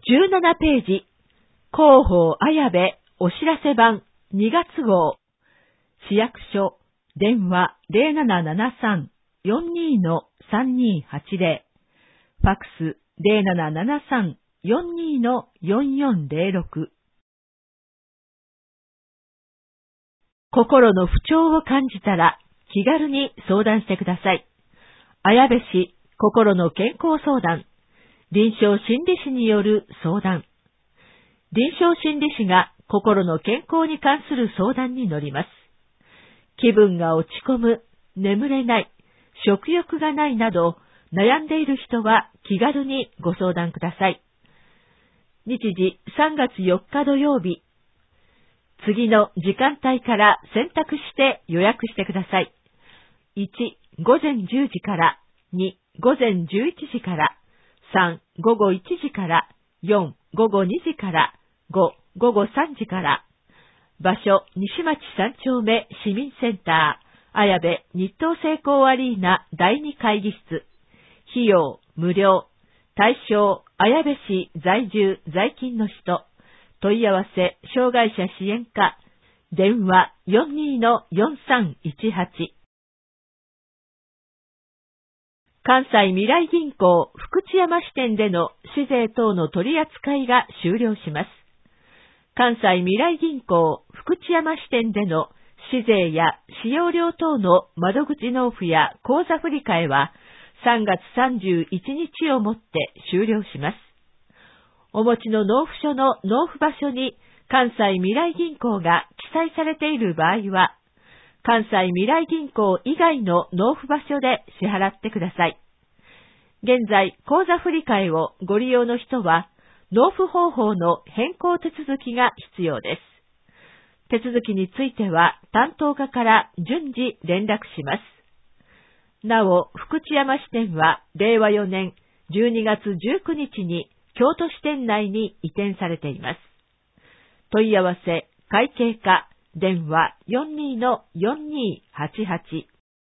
17ページ、広報綾部お知らせ版2月号、市役所、電話 0773-42-3280、ファックス 0773-42-4406。心の不調を感じたら気軽に相談してください。綾部市心の健康相談、臨床心理士による相談。臨床心理士が心の健康に関する相談に乗ります。気分が落ち込む、眠れない、食欲がないなど悩んでいる人は気軽にご相談ください。日時3月4日土曜日。次の時間帯から選択して予約してください。1、午前10時から、2、午前11時から、3、午後1時から、4、午後2時から、5、午後3時から。場所、西町3丁目市民センター、綾部日東成功アリーナ第2会議室。費用、無料。対象、綾部市在住在勤の人。問い合わせ、障害者支援課。電話、42-4318。関西みらい銀行福知山支店での市税等の取り扱いが終了します。関西みらい銀行福知山支店での市税や使用料等の窓口納付や口座振替は3月31日をもって終了します。お持ちの納付書の納付場所に関西みらい銀行が記載されている場合は、関西みらい銀行以外の納付場所で支払ってください。現在、口座振替をご利用の人は、納付方法の変更手続きが必要です。手続きについては、担当課から順次連絡します。なお、福知山支店は、令和4年12月19日に京都支店内に移転されています。問い合わせ、会計課、電話 42-4288。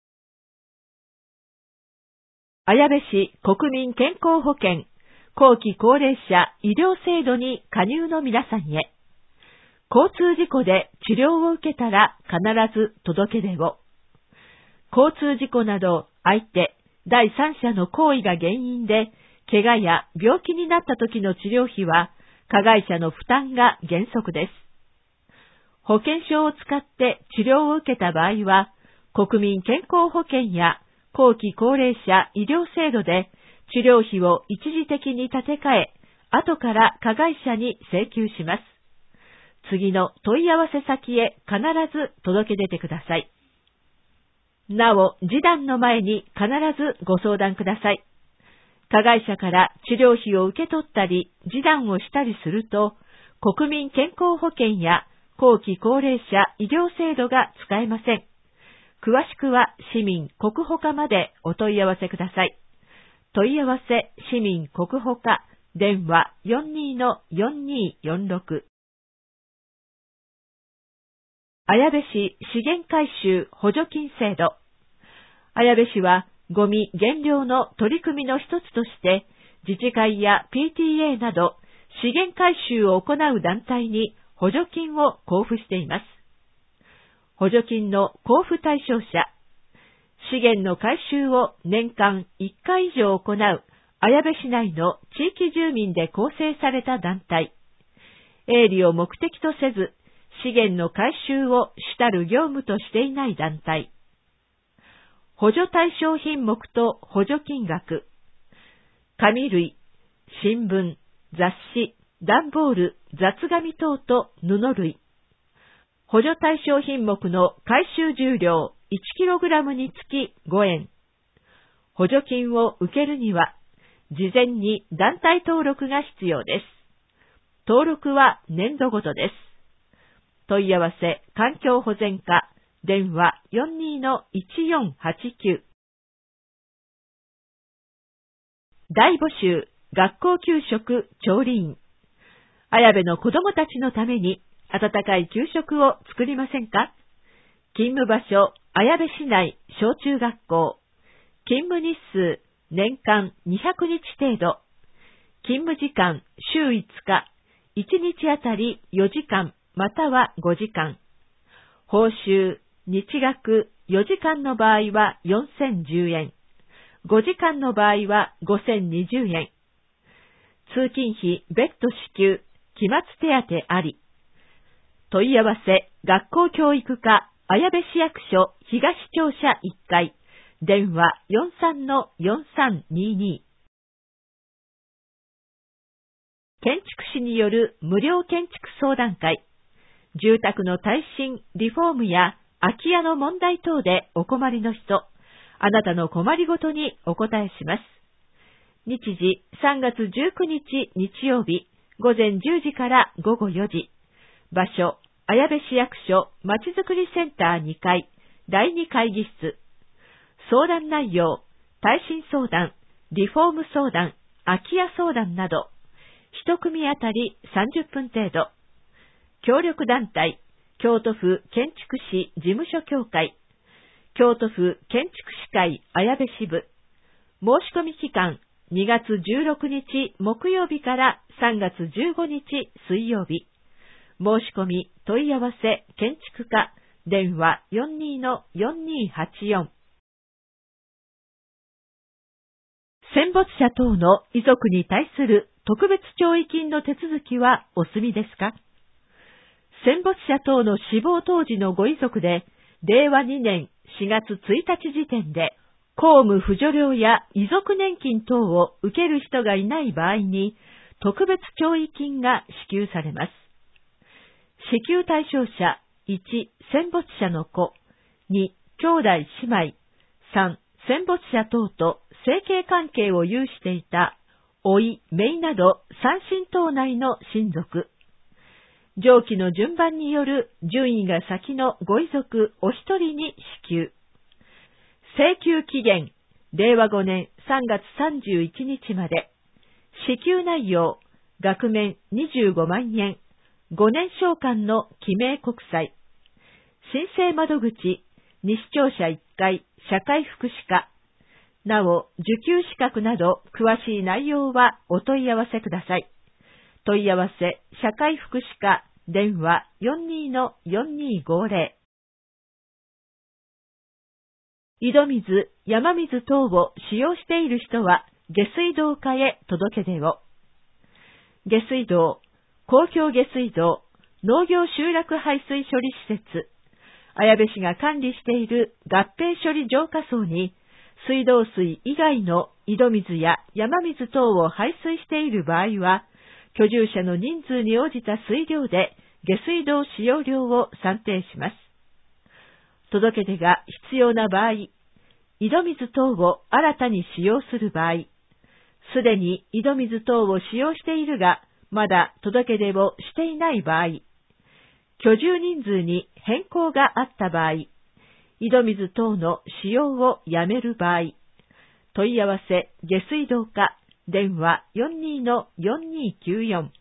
綾部市国民健康保険後期高齢者医療制度に加入の皆さんへ。交通事故で治療を受けたら必ず届け出を。交通事故など相手、第三者の行為が原因で怪我や病気になった時の治療費は加害者の負担が原則です。保険証を使って治療を受けた場合は、国民健康保険や後期高齢者医療制度で治療費を一時的に立て替え、後から加害者に請求します。次の問い合わせ先へ必ず届け出てください。なお、示談の前に必ずご相談ください。加害者から治療費を受け取ったり、示談をしたりすると、国民健康保険や後期高齢者医療制度が使えません。詳しくは市民国保課までお問い合わせください。問い合わせ市民国保課、電話 42-4246。綾部市資源回収補助金制度。綾部市はゴミ減量の取り組みの一つとして、自治会や PTA など資源回収を行う団体に補助金を交付しています。補助金の交付対象者、資源の回収を年間1回以上行う綾部市内の地域住民で構成された団体、営利を目的とせず資源の回収を主たる業務としていない団体、補助対象品目と補助金額、紙類、新聞、雑誌、段ボール、雑紙等と布類、補助対象品目の回収重量 1kg につき5円。補助金を受けるには、事前に団体登録が必要です。登録は年度ごとです。問い合わせ、環境保全課、電話 42-1489。大募集、学校給食調理員。綾部の子どもたちのために、温かい給食を作りませんか？勤務場所、綾部市内小中学校。勤務日数、年間200日程度。 勤務時間週5日、1日あたり4時間または5時間。報酬、日額4時間の場合は4010円。5時間の場合は5020円。通勤費別途支給、期末手当あり。問い合わせ、学校教育課、綾部市役所東庁舎1階、電話 43-4322。建築士による無料建築相談会。住宅の耐震、リフォームや空き家の問題等でお困りの人、あなたの困りごとにお答えします。日時3月19日日曜日、午前10時から午後4時。場所、綾部市役所まちづくりセンター2階、第2会議室。相談内容、耐震相談、リフォーム相談、空き家相談など、一組あたり30分程度。協力団体、京都府建築士事務所協会、京都府建築士会綾部支部。申し込み期間、2月16日木曜日から3月15日水曜日。申し込み、問い合わせ、建築課、電話 42-4284。戦没者等の遺族に対する特別弔慰金の手続きはお済みですか？戦没者等の死亡当時のご遺族で、令和2年4月1日時点で、公務扶助料や遺族年金等を受ける人がいない場合に、特別弔慰金が支給されます。支給対象者、1、戦没者の子、2、兄弟姉妹、3、戦没者等と生計関係を有していた、甥、姪など三親等内の親族。上記の順番による順位が先のご遺族お一人に支給。請求期限、令和5年3月31日まで。支給内容、額面25万円。5年償還の記名国債。申請窓口、西庁舎1階、社会福祉課。なお、受給資格など詳しい内容はお問い合わせください。問い合わせ、社会福祉課、電話 42-4250。井戸水、山水等を使用している人は、下水道課へ届け出を。下水道、公共下水道、農業集落排水処理施設、綾部市が管理している合併処理浄化槽に、水道水以外の井戸水や山水等を排水している場合は、居住者の人数に応じた水量で下水道使用量を算定します。届け出が必要な場合、井戸水等を新たに使用する場合、すでに井戸水等を使用しているが、まだ届け出をしていない場合、居住人数に変更があった場合、井戸水等の使用をやめる場合、問い合わせ下水道課、電話 42-4294。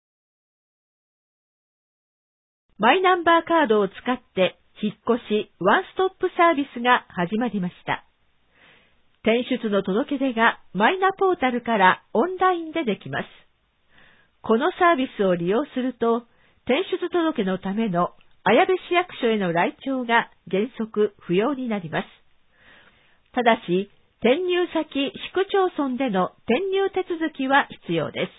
マイナンバーカードを使って引っ越しワンストップサービスが始まりました。転出の届け出がマイナポータルからオンラインでできます。このサービスを利用すると、転出届のための綾部市役所への来庁が原則不要になります。ただし、転入先市区町村での転入手続きは必要です。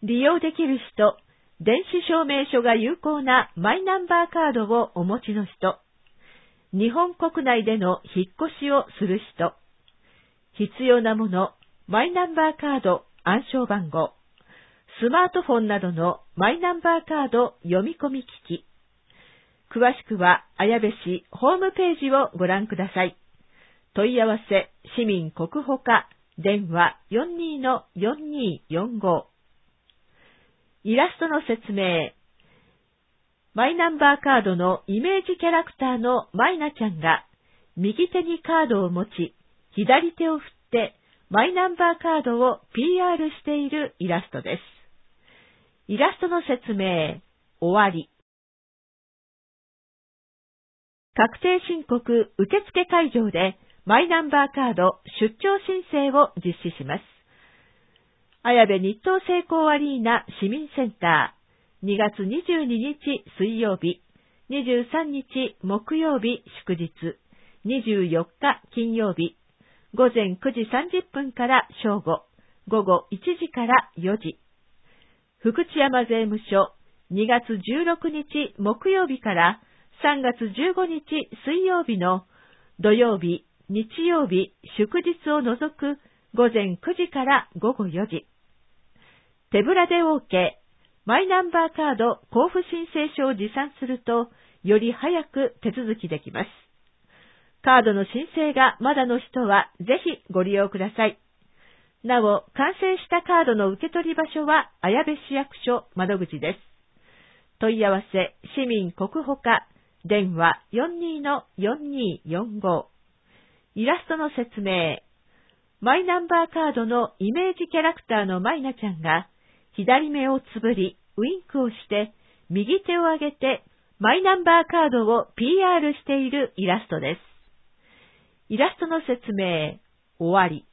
利用できる人、電子証明書が有効なマイナンバーカードをお持ちの人、日本国内での引っ越しをする人、必要なもの、マイナンバーカード、暗証番号、スマートフォンなどのマイナンバーカード読み込み機器。詳しくは綾部市ホームページをご覧ください。問い合わせ市民国保課、電話 42-4245。イラストの説明。マイナンバーカードのイメージキャラクターのマイナちゃんが右手にカードを持ち、左手を振ってマイナンバーカードを PR しているイラストです。イラストの説明、終わり。確定申告受付会場でマイナンバーカード出張申請を実施します。 綾部日東成功アリーナ市民センター、2月22日水曜日、23日木曜日祝日、24日金曜日、午前9時30分から正午、午後1時から4時。福知山税務署、2月16日木曜日から3月15日水曜日の土曜日、日曜日、祝日を除く午前9時から午後4時。手ぶらで OK、マイナンバーカード交付申請書を持参すると、より早く手続きできます。カードの申請がまだの人はぜひご利用ください。なお、完成したカードの受け取り場所は綾部市役所窓口です。問い合わせ、市民国保課、電話 42-4245。イラストの説明。マイナンバーカードのイメージキャラクターのマイナちゃんが、左目をつぶり、ウインクをして、右手を上げて、マイナンバーカードを PR しているイラストです。イラストの説明、終わり。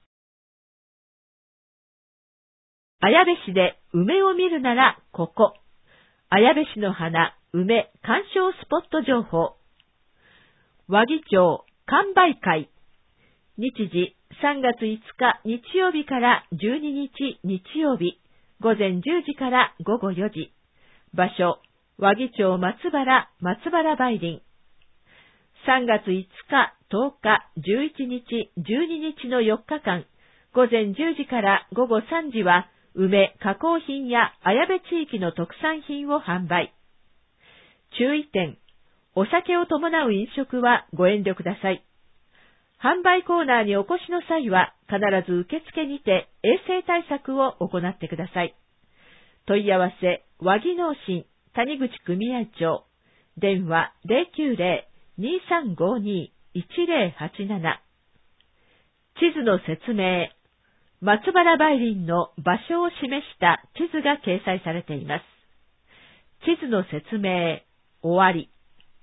綾部市で梅を見るならここ。綾部市の花、梅鑑賞スポット情報。和木町完売会。日時3月5日日曜日から12日日曜日、午前10時から午後4時。場所、和木町松原梅林。3月5日、10日、11日、12日の4日間、午前10時から午後3時は、梅、加工品や綾部地域の特産品を販売。注意点、お酒を伴う飲食はご遠慮ください。販売コーナーにお越しの際は、必ず受付にて衛生対策を行ってください。問い合わせ、和木農心、谷口組合長、電話 090-2352-1087。地図の説明。松原梅林の場所を示した地図が掲載されています。地図の説明、終わり。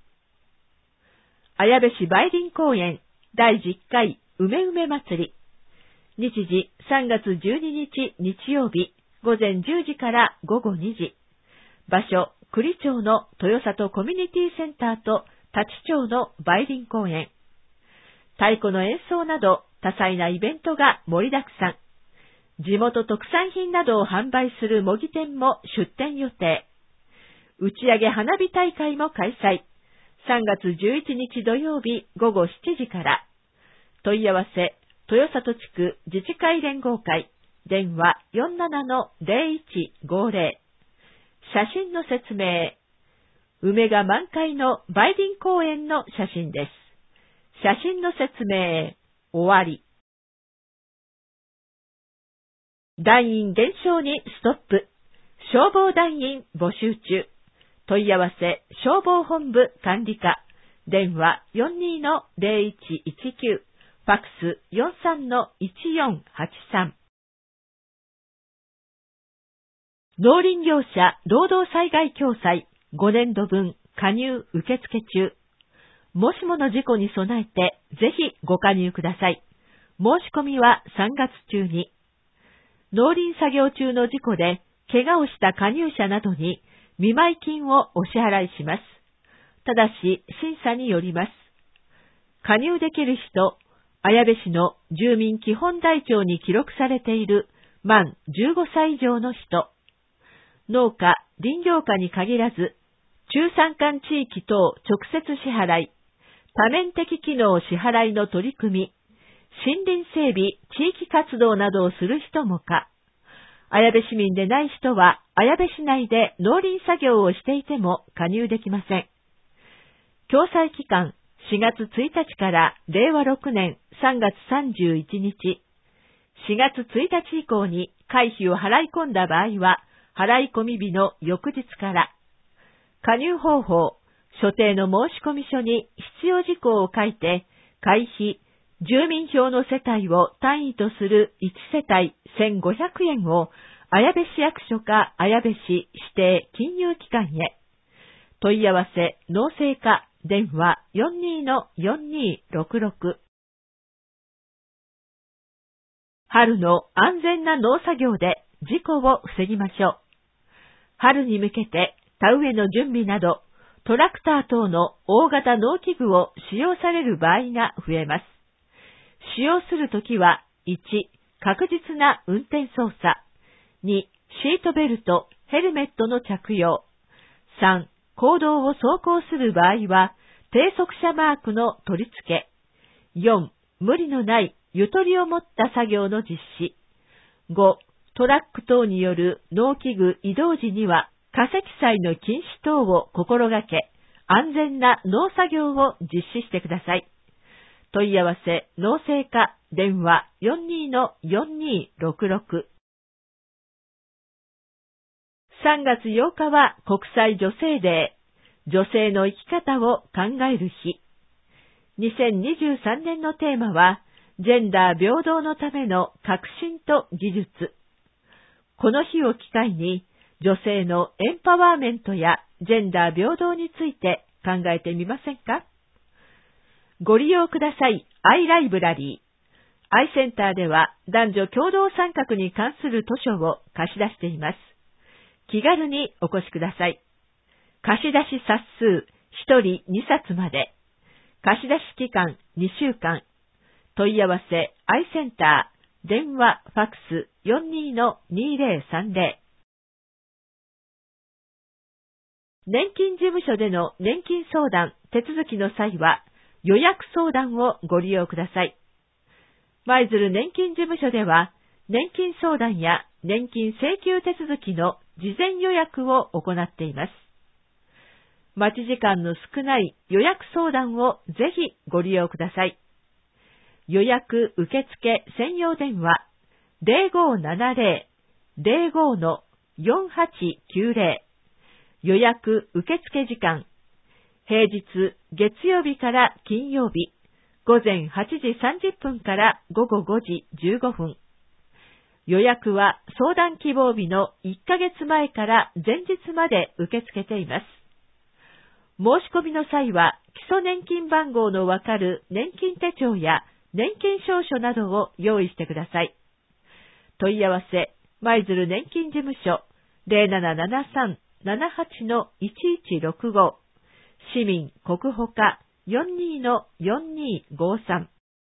綾部市梅林公園第10回梅梅祭り。日時3月12日日曜日、午前10時から午後2時。場所、栗町の豊里コミュニティセンターと立町の梅林公園。太鼓の演奏など多彩なイベントが盛りだくさん。地元特産品などを販売する模擬店も出店予定。打ち上げ花火大会も開催。3月11日土曜日午後7時から。問い合わせ、豊里地区自治会連合会。電話 47-0150。写真の説明。梅が満開の梅林公園の写真です。写真の説明、終わり。団員減少にストップ。消防団員募集中。問い合わせ、消防本部管理課。電話 42-0119。ファックス 43-1483。農林業者労働災害共済5年度分加入受付中。もしもの事故に備えてぜひご加入ください。申し込みは3月中に。農林作業中の事故で怪我をした加入者などに見舞金をお支払いします。ただし審査によります。加入できる人、綾部市の住民基本台帳に記録されている満15歳以上の人、農家、林業家に限らず、中山間地域等直接支払い、多面的機能支払いの取り組み、森林整備、地域活動などをする人もか、綾部市民でない人は、綾部市内で農林作業をしていても加入できません。共済期間、4月1日から令和6年3月31日、4月1日以降に会費を払い込んだ場合は、払い込み日の翌日から、加入方法、所定の申込書に必要事項を書いて、会費、住民票の世帯を単位とする1世帯1500円を綾部市役所か綾部市指定金融機関へ。問い合わせ、農政課、電話 42-4266。春の安全な農作業で事故を防ぎましょう。春に向けて田植えの準備など、トラクター等の大型農機具を使用される場合が増えます。使用するときは、1、確実な運転操作。2、シートベルト、ヘルメットの着用。3、公道を走行する場合は、低速車マークの取り付け。4、無理のないゆとりを持った作業の実施。5、トラック等による農機具移動時には、過積載の禁止等を心がけ、安全な農作業を実施してください。問い合わせ、農政課、電話 42-4266。3月8日は国際女性デー、女性の生き方を考える日。2023年のテーマは、ジェンダー平等のための革新と技術。この日を機会に、女性のエンパワーメントやジェンダー平等について考えてみませんか？ご利用ください。アイライブラリー。アイセンターでは男女共同参画に関する図書を貸し出しています。気軽にお越しください。貸し出し冊数1人2冊まで。貸し出し期間2週間。問い合わせアイセンター、電話、ファックス 42-2030。年金事務所での年金相談、手続きの際は予約相談をご利用ください。舞鶴年金事務所では年金相談や年金請求手続きの事前予約を行っています。待ち時間の少ない予約相談をぜひご利用ください。予約受付専用電話 0570-05-4890。予約受付時間、平日月曜日から金曜日、午前8時30分から午後5時15分。予約は相談希望日の1ヶ月前から前日まで受け付けています。申し込みの際は基礎年金番号のわかる年金手帳や年金証書などを用意してください。問い合わせ、舞鶴年金事務所 0773-78-1165。市民国保課 42-4253。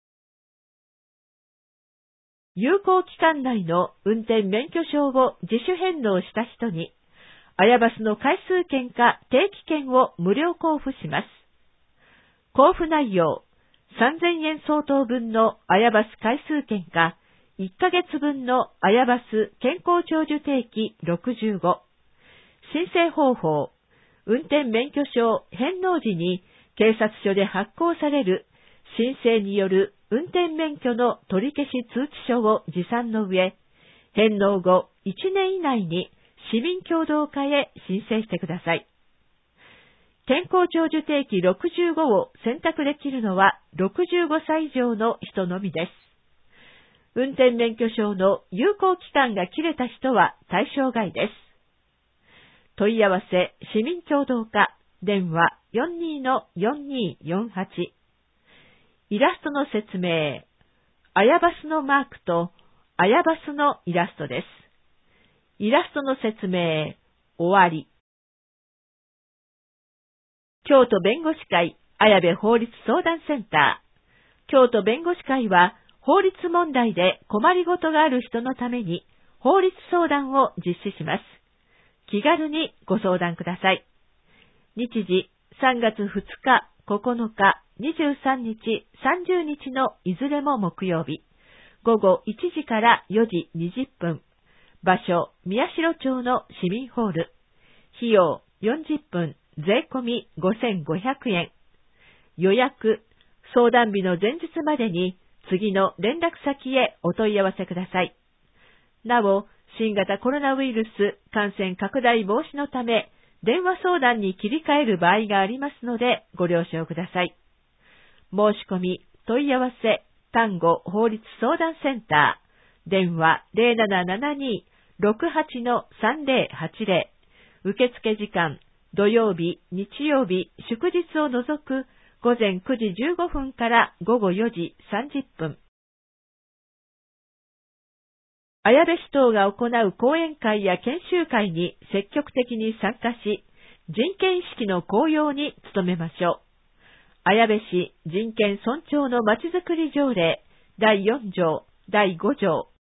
有効期間内の運転免許証を自主返納した人に、アヤバスの回数券か定期券を無料交付します。交付内容、3000円相当分のアヤバス回数券か、1ヶ月分のアヤバス健康長寿定期65。申請方法、運転免許証返納時に警察署で発行される申請による運転免許の取り消し通知書を持参の上、返納後1年以内に市民協同課へ申請してください。健康長寿定期65を選択できるのは65歳以上の人のみです。運転免許証の有効期間が切れた人は対象外です。問い合わせ、市民協同課、電話 42-4248。イラストの説明、アヤバスのマークとアヤバスのイラストです。イラストの説明、終わり。京都弁護士会綾部法律相談センター。京都弁護士会は法律問題で困りごとがある人のために法律相談を実施します。気軽にご相談ください。日時3月2日、9日、23日、30日のいずれも木曜日。午後1時から4時20分。場所、宮代町の市民ホール。費用40分、税込み5500円。予約、相談日の前日までに次の連絡先へお問い合わせください。なお、新型コロナウイルス感染拡大防止のため、電話相談に切り替える場合がありますので、ご了承ください。申し込み、問い合わせ、丹後法律相談センター、電話 0772-68-3080。受付時間、土曜日、日曜日、祝日を除く午前9時15分から午後4時30分。 綾部市等が行う講演会や研修会に積極的に参加し、人権意識の高揚に努めましょう。綾部市人権尊重のまちづくり条例第4条第5条